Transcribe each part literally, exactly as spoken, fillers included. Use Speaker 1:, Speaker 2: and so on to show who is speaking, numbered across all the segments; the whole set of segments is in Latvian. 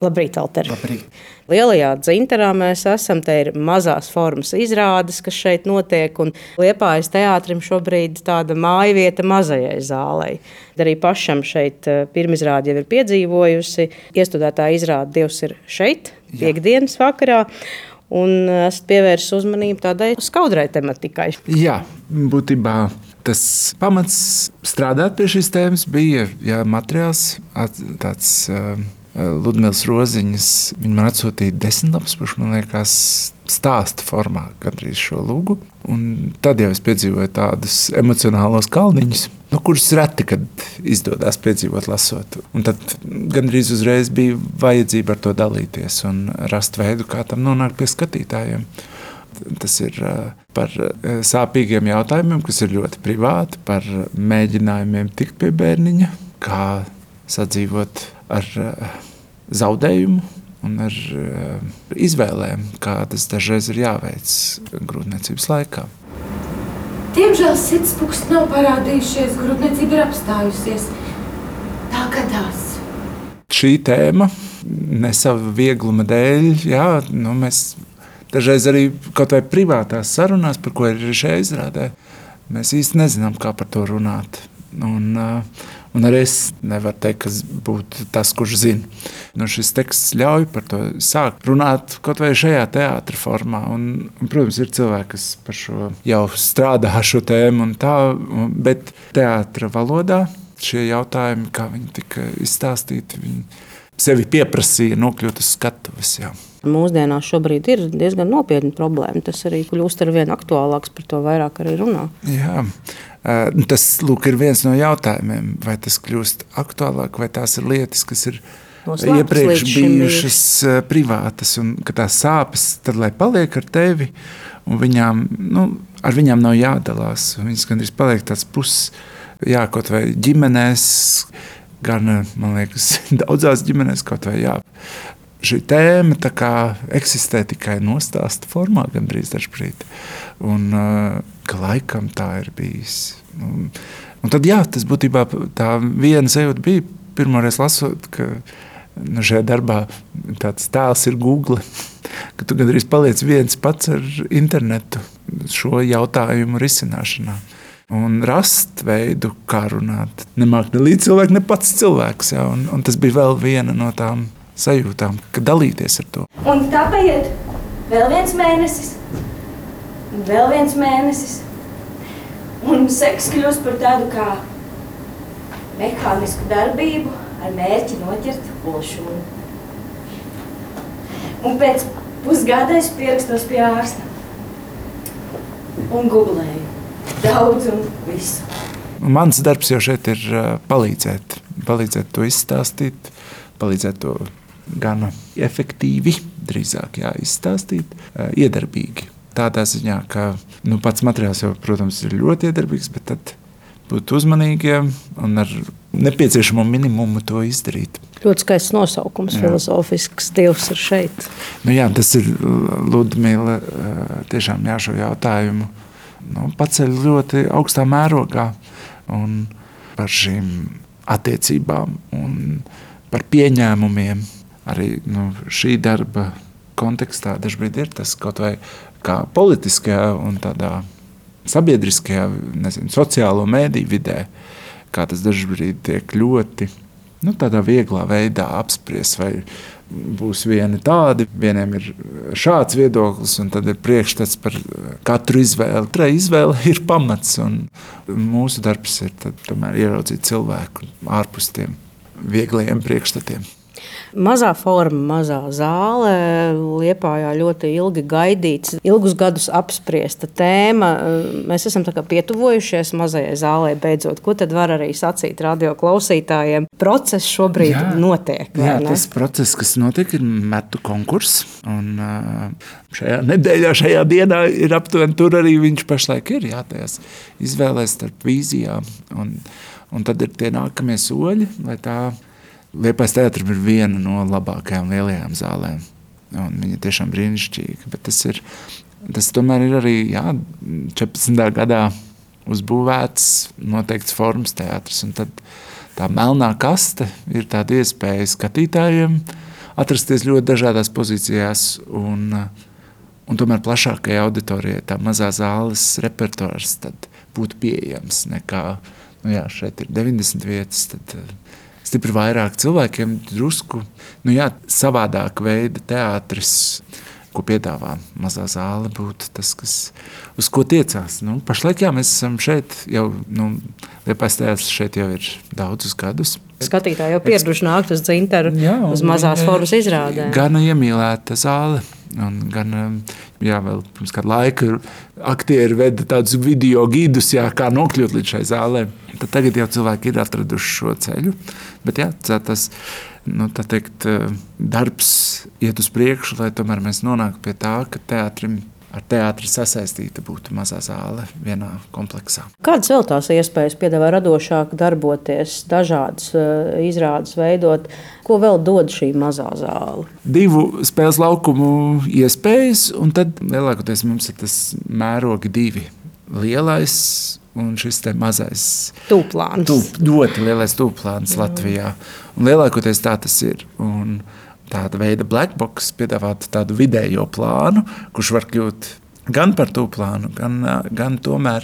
Speaker 1: Labrīt, Alter.
Speaker 2: Labrīt.
Speaker 1: Lielajā Dzintarā mēs esam, te ir mazās formas izrādes, kas šeit notiek, un Liepājas teātrim šobrīd tāda mājvieta mazajai zālei. Arī pašam šeit pirmizrāde jau ir piedzīvojusi. Iestudētā izrāde Dievs ir šeit, piekdienas vakarā, un esat pievērsis uzmanību tādai skaudrai tematikai.
Speaker 2: Jā, būtībā tas pamats strādāt pie šīs tēmas bija jā, materiāls, tāds uh, Ludmilas Roziņas, viņa man atsūtīja desmit lapus, kurš man liekas stāsta formā gandrīz šo lūgu. Un tad jau es piedzīvoju tādus emocionālos kalniņus, no kurus reti, kad izdodas piedzīvot lasot. Un tad gandrīz uzreiz bija vajadzība ar to dalīties un rast veidu, kā tam nonākt pie skatītājiem. Tas ir par sāpīgiem jautājumiem, kas ir ļoti privāti, par mēģinājumiem tikt pie bērniņa, kā sadzīvot ar zaudējumu un ar izvēlēm, kādas dažreiz ir jāveic grūtniecības laikā.
Speaker 3: Diemžēl sirdspūksti nav parādījušies, grūtniecība ir apstājusies. Tā gadās.
Speaker 2: Šī tēma ne sava viegluma dēļ, jā, nu mēs dažreiz arī kaut vai privātās sarunās, par ko ir šajā izrādē, mēs īsti nezinām, kā par to runāt. Un, un arī es nevaru teikt, kas būtu tas, kurš zina. Nu, šis teksts ļauj par to sākt runāt kaut vai šajā teātra formā. Un, un, protams, ir cilvēki, kas par šo jau strādā šo tēmu, un tā, bet teātra valodā šie jautājumi, kā viņi tika izstāstīti, viņi sevi pieprasīja nokļūt uz skatuves. Jā.
Speaker 1: Mūsdienās šobrīd ir diezgan nopietna problēma. Tas arī kļūst ar vien aktuālāks, par to vairāk arī runā.
Speaker 2: Jā, tas lūk, ir viens no jautājumiem, vai tas kļūst aktuālāk, vai tās ir lietas, kas ir
Speaker 1: Noslēptas
Speaker 2: iepriekš bijušas
Speaker 1: ir.
Speaker 2: privātas, un ka tās sāpes, tad lai paliek ar tevi, un viņām, nu, ar viņām nav jādalās. Viņas gandrīz paliek tāds pus, jā, kaut vai ģimenēs, gan, man liekas, daudzās ģimenēs kaut vai jā. Šī tēma tā kā eksistē tikai nostāsta formā gandrīz dažbrīd. Un ka laikam tā ir bijis. Un, un tad jā, tas būtībā tā viena sajūta bija pirmoreiz lasot, ka nu, šajā darbā tāds tēls ir Google, ka tu gandrīz paliec viens pats ar internetu šo jautājumu risināšanā. Un rast veidu, kā runāt. Nemāk ne līdz cilvēku, ne pats cilvēks. Jā, un, un tas bija vēl viena no tām sajūtām, ka dalīties ar to.
Speaker 3: Un tā paiet vēl viens mēnesis, un vēl viens mēnesis. Un seks kļūst par tādu kā mehānisku darbību ar mērķi noķert pulšūnu. Un pēc pusgada es pierakstos pie ārsta un googlēju daudz un visu.
Speaker 2: Mans darbs jau šeit ir palīdzēt, palīdzēt to izstāstīt, palīdzēt to gan efektīvi, drīzāk jā, izstāstīt, iedarbīgi. Tādā ziņā, ka nu, pats materiāls jau, protams, ir ļoti iedarbīgs, bet tad būt uzmanīgiem un ar nepieciešamo minimumu to izdarīt.
Speaker 1: Ļoti skaists nosaukums, jā. Filozofisks Dievs ir šeit.
Speaker 2: Nu jā, tas ir Ludmila tiešām jā, šo jautājumu nu, paceļ ļoti augstā mērogā un par šīm attiecībām un par pieņēmumiem. Arī nu, šī darba kontekstā dažbrīd ir tas kaut vai kā politiskajā un tādā sabiedriskajā, nezinu, sociālo mēdīju vidē, kā tas dažbrīd tiek ļoti nu, tādā vieglā veidā apspries, vai būs vieni tādi, vieniem ir šāds viedoklis, un tad ir priekšstats par katru izvēli. Katra izvēle ir pamats, un mūsu darbs ir tad, tomēr ieraudzīt cilvēku ārpus tiem vieglajiem priekšstatiem.
Speaker 1: Mazā forma, mazā zāle, Liepājā ļoti ilgi gaidīts, ilgus gadus apspriesta tēma. Mēs esam tā kā pietuvojušies mazajai zālē beidzot. Ko tad var arī sacīt radio klausītājiem? Process šobrīd jā, notiek.
Speaker 2: Jā, tas process, kas notiek, ir metu konkurss. Un šajā nedēļā, šajā dienā ir aptuveni tur arī viņš pašlaik ir. Jā, tajās izvēlēs starp vīzijām. Un, un tad ir tie nākamie soļi, lai tā Liepājas teātrim ir viena no labākajām lielajām zālēm. Un viņa ir tiešām brīnišķīga. Bet tas, ir, tas tomēr ir arī jā, četrpadsmitā gadā uzbūvēts noteikts formas teātris. Un tad tā melnā kaste ir tāda iespēja skatītājiem atrasties ļoti dažādās pozīcijās un, un tomēr plašākajai auditorijai tā mazā zāles repertuārs tad būtu pieejams nekā, nu jā, šeit ir deviņdesmit vietas, tad stipri vairāk cilvēkiem drusku, nu jā, savādāk veida teātris, ko piedāvā mazā zāle, būtu tas, kas, uz ko tiecās. Nu, pašlaik, jā, mēs esam šeit jau, nu, Liepājas teātris šeit jau ir daudzus gadus.
Speaker 1: Skatītāji jau pieraduši nākt uz Dzintaru,
Speaker 2: jā,
Speaker 1: uz mazās formas izrādēm.
Speaker 2: Gan iemīlēta zāle, un gan, jā, vēl pirms kādu laiku aktieri veda tādus video gidus, jā, kā nokļūt līdz šai zālē. Tad tagad jau cilvēki ir atraduši šo ceļu, bet jā, tas, nu, tā teikt, darbs iet uz priekšu, lai tomēr mēs nonāktu pie tā, ka teātrim ar teātri sasaistīta būtu mazā zāle vienā kompleksā.
Speaker 1: Kādas vēl tās iespējas piedāvā radošāk darboties, dažādas uh, izrādes veidot? Ko vēl dod šī mazā zāle?
Speaker 2: Divu spēles laukumu iespējas, un tad lielākoties mums ir tas mērogi divi. Lielais un šis te mazais
Speaker 1: tūplāns.
Speaker 2: Tūp, ļoti lielais tūplāns Latvijā. Un lielākoties tā tas ir. Un tāda veida black box piedāvāt tādu vidējo plānu, kurš var kļūt gan par tūplānu, gan, gan tomēr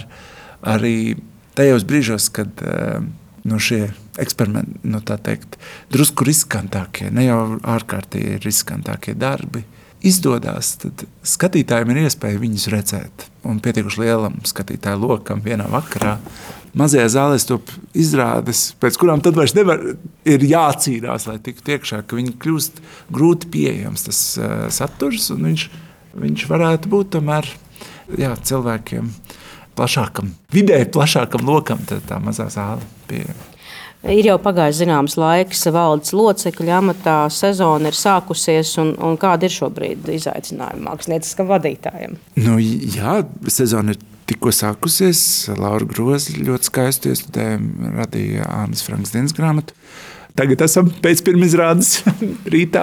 Speaker 2: arī tajos brīžos, kad nu, šie eksperimenti, nu, tā teikt, drusku riskantākie, ne jau ārkārtīgi riskantākie darbi, izdodās, tad skatītājiem ir iespēja viņus redzēt. Un pietiekuši lielam skatītāju lokam vienā vakarā. Mazajā zālē top izrādes, pēc kurām tad vairs nevar, ir jācīnās, lai tiktu iekšā, ka viņi kļūst grūti pieejams tas uh, saturs, un viņš, viņš varētu būt tomēr jā, cilvēkiem plašākam, vidēji plašākam lokam, tad tā mazā zāle pieejama.
Speaker 1: Ir jau pagājis zināms laiks valdes locekļu amatā, sezona ir sākusies, un, un kāda ir šobrīd izaicinājuma mākslinieckam vadītājam?
Speaker 2: Nu, jā, sezona ir tikko sākusies. Laura Groza ļoti skaistu iestudējumu radīja Ānas Frankas dienas grāmatu. Tagad esam pēc pirmizrādes rītā,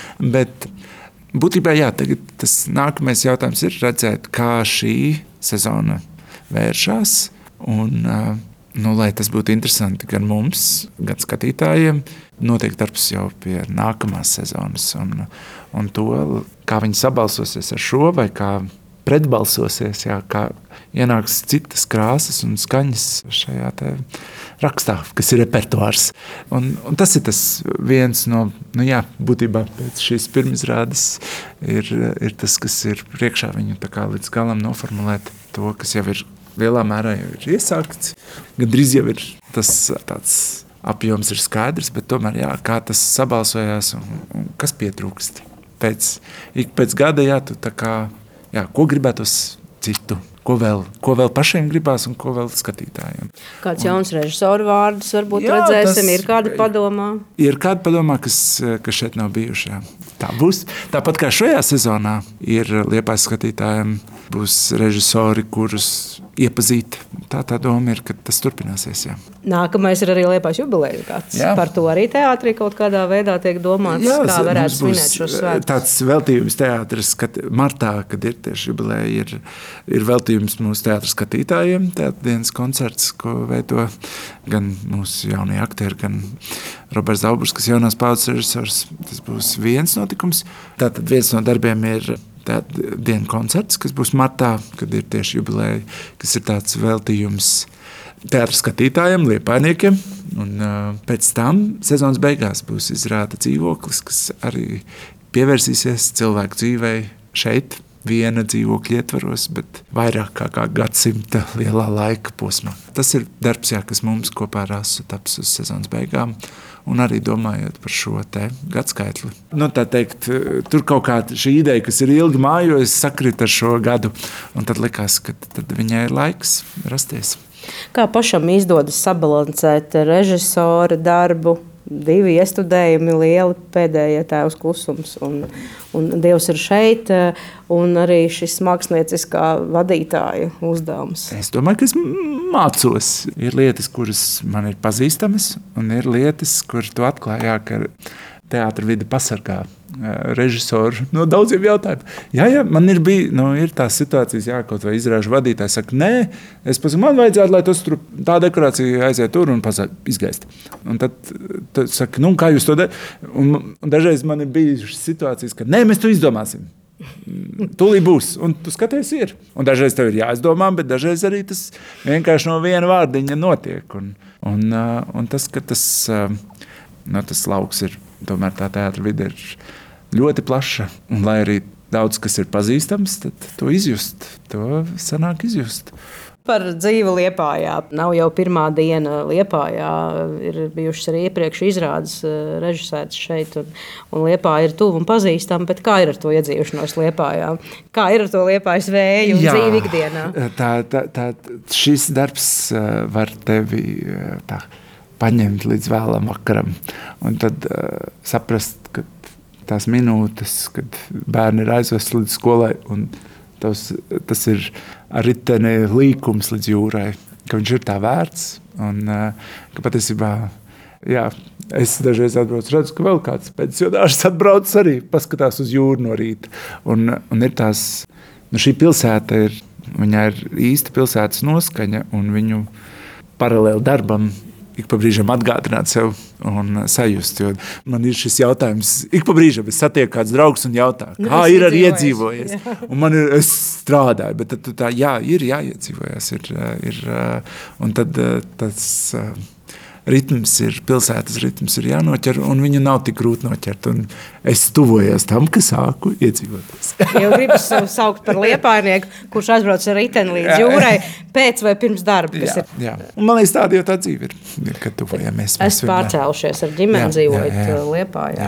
Speaker 2: bet būtībā jā, tagad tas nākamais jautājums ir redzēt, kā šī sezona vēršās un nu, lai tas būtu interesanti gan mums, gan skatītājiem, notiek darbs jau pie nākamās sezonas. Un, un to, kā viņi sabalsosies ar šo, vai kā pretbalsosies, jā, kā ienāks citas krāsas un skaņas šajā te rakstā, kas ir repertuārs. Un, un tas ir tas viens no, nu jā, būtībā pēc šīs pirmizrādes ir, ir tas, kas ir priekšā viņu tā kā līdz galam noformulēt to, kas jau ir lielā mērā jau ir iesākts. Gandrīz jau ir tas tāds apjoms ir skaidrs, bet tomēr jā, kā tas sabalsojās un, un kas pietrūkst. Pēc, ik pēc gada, jā, tu tā kā, jā, ko gribētos citu, ko vēl, ko vēl pašiem gribās un ko vēl skatītājiem.
Speaker 1: Kāds jauns režisoru vārdus varbūt jā, redzēsim, tas, ir kādi padomā?
Speaker 2: Ir kādi padomā, kas, kas šeit nav bijuši, jā. Tā būs. Tāpat kā šajā sezonā ir Liepājas skatītājiem būs režisori, kurus iepazīt. Tā tā doma ir, ka tas turpināsies, jā.
Speaker 1: Nākamais ir arī Liepājas jubilejas gads. Jā. Par to arī teātrī kaut kādā veidā tiek domāts, jā, kā varētu svinēt šo svētku.
Speaker 2: Tāds veltījums teātris, kad martā, kad ir tieši jubileja, ir, ir veltījums mūsu teātra skatītājiem. Teātra dienas koncerts, ko veido gan mūsu jaunie aktieri, gan Roberts Dauburs, kas jaunās paudzes režisors. Tas būs viens notikums. Tātad viens no darbiem ir tāda dienu koncerts, kas būs martā, kad ir tieši jubileja, kas ir tāds veltījums teātra skatītājiem, liepājniekiem. Un uh, pēc tam sezonas beigās būs izrāda dzīvoklis, kas arī pievērsīsies cilvēku dzīvei šeit, viena dzīvokļa ietvaros, bet vairāk kā, kā gadsimta lielā laika posmā. Tas ir darbs, jā, kas mums kopā ar Asu taps uz sezonas beigām. Un arī domājot par šo te gadskaitli. Nu, tā teikt, tur kaut kā šī ideja, kas ir ilgi mājojas, sakrit ar šo gadu. Un tad likās, ka tad viņai ir laiks rasties.
Speaker 1: Kā pašam izdodas sabalansēt režisora darbu? Divi iestudējumi lieli, pēdējie tēvs klusums un, un Dievs ir šeit, un arī šis mākslinieckā vadītāja uzdevums.
Speaker 2: Es domāju, ka es mācos. Ir lietas, kuras man ir pazīstamas, un ir lietas, kuras tu atklājā, ka teātra vide pasargā režisoru no daudziem jautājumiem. Jā, jā, man ir, bij, nu, ir tās situācijas, jā, kaut vai izrāžu vadītājs saka, nē, es pasaku, man vajadzētu, lai tas tur, tā dekorācija aiziet tur un pasaka, izgaist. Un tad, tad saka, nu, kā jūs to darāt? Un, un dažreiz man ir bijušas situācijas, ka nē, mēs to izdomāsim. Tūlīt būs, un tu skaties ir. Un dažreiz tev ir jāizdomā, bet dažreiz arī tas vienkārši no viena vārdiņa notiek. Un, un, un tas, ka tas, no, tas lauks ir, tomēr tā teātra vide ir ļoti plaša, un lai arī daudz, kas ir pazīstams, tad to izjust, to sanāk izjust.
Speaker 1: Par dzīvi Liepājā. Nav jau pirmā diena Liepājā, ir bijušas arī iepriekš izrādes režisētas šeit, un, un Liepāja ir tuvu un pazīstama, bet kā ir ar to iedzīvošanos Liepājā? Kā ir ar to Liepājas vēju un Jā, dzīvi ikdienā?
Speaker 2: Tā, tā, tā, šis darbs var tevi tā, paņemt līdz vēlam vakaram, un tad uh, saprast, ka tās minūtes, kad bērni ir aizvesti līdz skolai, un tos, tas ir ar riteni līkums līdz jūrai, ka viņš ir tā vērts, un ka patiesībā, jā, es dažreiz atbraucu, redzu, ka vēl kāds pensionārs atbrauc arī, paskatās uz jūru no rīta, un, un ir tās, nu šī pilsēta ir, viņā ir īsta pilsētas noskaņa, un viņu paralēli darbam ik pa brīžam atgādināt sev un sajust, jo man ir šis jautājums, ik pa brīžam es satieku kāds draugs un jautā, kā nu, ir arī iedzīvojies. Un man ir, es strādāju, bet tad tā, jā, ir jāiedzīvojas, ir, ir, un tad tas ritms ir, pilsētas ritms ir jānoķer, un viņu nav tik grūti noķert, un es tuvojos tam, ka sāku iedzīvoties.
Speaker 1: Jau gribas saukt par liepājnieku, kurš aizbrauc ar riteni līdz jūrai pēc vai pirms darba.
Speaker 2: Jā, ir... jā. Un man liekas, tāda jau tā dzīve ir, kad tuvojamies.
Speaker 1: Es pārcēlušies ar ģimeni, dzīvojot Liepājā,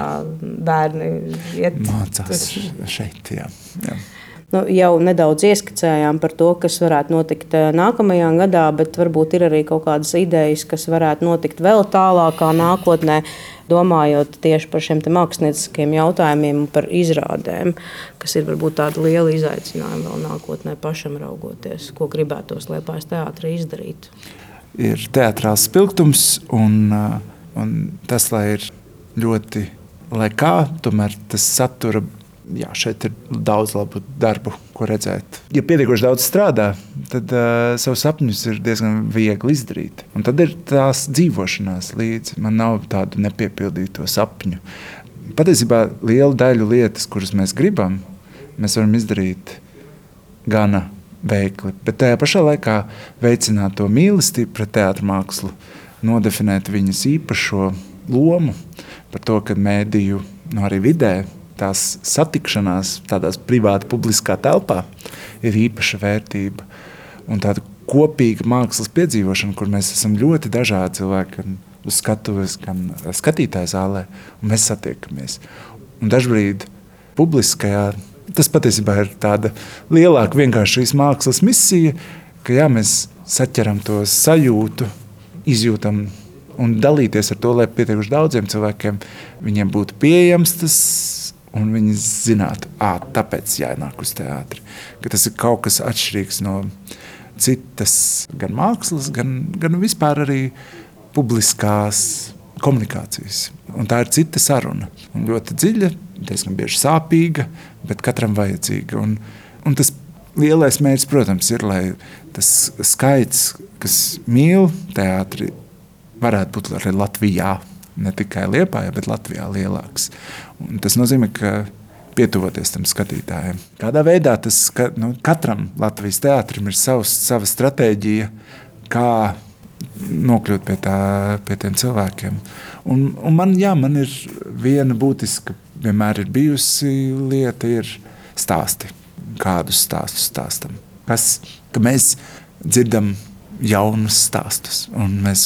Speaker 1: bērni iet...
Speaker 2: Mācās šeit, jā. jā.
Speaker 1: Nu, jau nedaudz ieskicējām par to, kas varētu notikt nākamajā gadā, bet varbūt ir arī kaut kādas idejas, kas varētu notikt vēl tālākā nākotnē, domājot tieši par šiem te mākslnieciskiem jautājumiem un par izrādēm, kas ir varbūt tāda liela izaicinājuma vēl nākotnē pašam raugoties, ko gribētos Liepājas teātrī izdarīt.
Speaker 2: Ir teātrāls spilgtums un, un tas, lai ir ļoti, lai kā, tomēr tas satura. Jā, šeit ir daudz labu darbu, ko redzēt. Ja pietiekoši daudz strādā, tad uh, savus sapņus ir diezgan viegli izdarīt. Un tad ir tās dzīvošanās līdzi. Man nav tādu nepiepildīto sapņu. Patiesībā liela daļa lietas, kuras mēs gribam, mēs varam izdarīt gana veikli. Bet tajā pašā laikā veicināt to mīlestību pret teātra mākslu, nodefinēt viņas īpašo lomu par to, ka mēdīju, no arī vidē, tās satikšanās tādās privāti publiskā telpā ir īpaša vērtība un tāda kopīga mākslas piedzīvošana, kur mēs esam ļoti dažādi cilvēki, gan uz skatuves, gan skatītāju zālē, un mēs satiekamies. Un dažbrīd publiskajā, tas patiesībā ir tāda lielāka vienkārši šīs mākslas misija, ka jā, mēs saķeram to sajūtu, izjūtam un dalīties ar to, lai pietiekuši daudziem cilvēkiem viņiem būtu pieejams tas, un viņi zinātu, ā, tāpēc jānāk uz teātri. Ka tas ir kaut kas atšķirīgs no citas gan mākslas, gan, gan vispār arī publiskās komunikācijas. Un tā ir cita saruna. Un ļoti dziļa, diezgan bieži sāpīga, bet katram vajadzīga. Un, un tas lielais mērķis, protams, ir, lai tas skaits, kas mīl teātri, varētu būt arī Latvijā. Ne tikai Liepājā, bet Latvijā lielāks. Un tas nozīmē, ka pietuvoties tam skatītājiem. Kādā veidā tas, ka, nu, katram Latvijas teātrim ir savs, sava stratēģija, kā nokļūt pie, tā, pie tiem cilvēkiem. Un, un man, jā, man ir viena būtiska, vienmēr ir bijusi lieta, ir stāsti. Kādus stāstus stāstam. Kas, ka mēs dzirdam jaunus stāstus, un mēs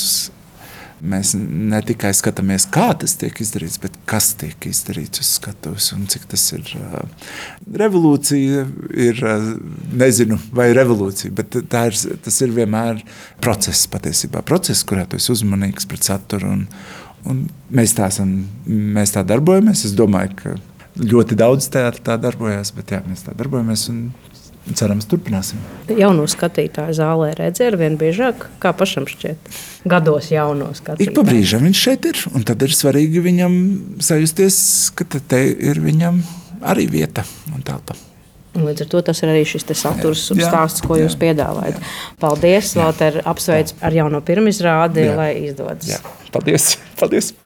Speaker 2: Mēs ne tikai skatāmies, kā tas tiek izdarīts, bet kas tiek izdarīts uz skatuves un cik tas ir. Uh, revolūcija ir, uh, nezinu, vai revolūcija, bet tā ir, tas ir vienmēr process patiesībā. Process, kurā tu esi uzmanīgs pret saturu. Un, un mēs, tā esam, mēs tā darbojamies. Es domāju, ka ļoti daudz teātri tā darbojas, bet jā, mēs tā darbojamies un cerams, turpināsim.
Speaker 1: Jauno skatītāju zālē redzi ar vien biežāk, kā pašam šķiet, gados jauno skatītāju.
Speaker 2: Ik pa brīžam viņš šeit ir, un tad ir svarīgi viņam sajusties, ka te ir viņam arī vieta un telpa.
Speaker 1: Līdz ar to tas ir arī šis saturs un
Speaker 2: Jā,
Speaker 1: stāsts, ko
Speaker 2: jā,
Speaker 1: jūs piedāvājat.
Speaker 2: jā.
Speaker 1: Paldies, Valter, apsveic ar jauno pirmizrādi,
Speaker 2: Jā.
Speaker 1: lai izdodas.
Speaker 2: Jā, paldies, paldies.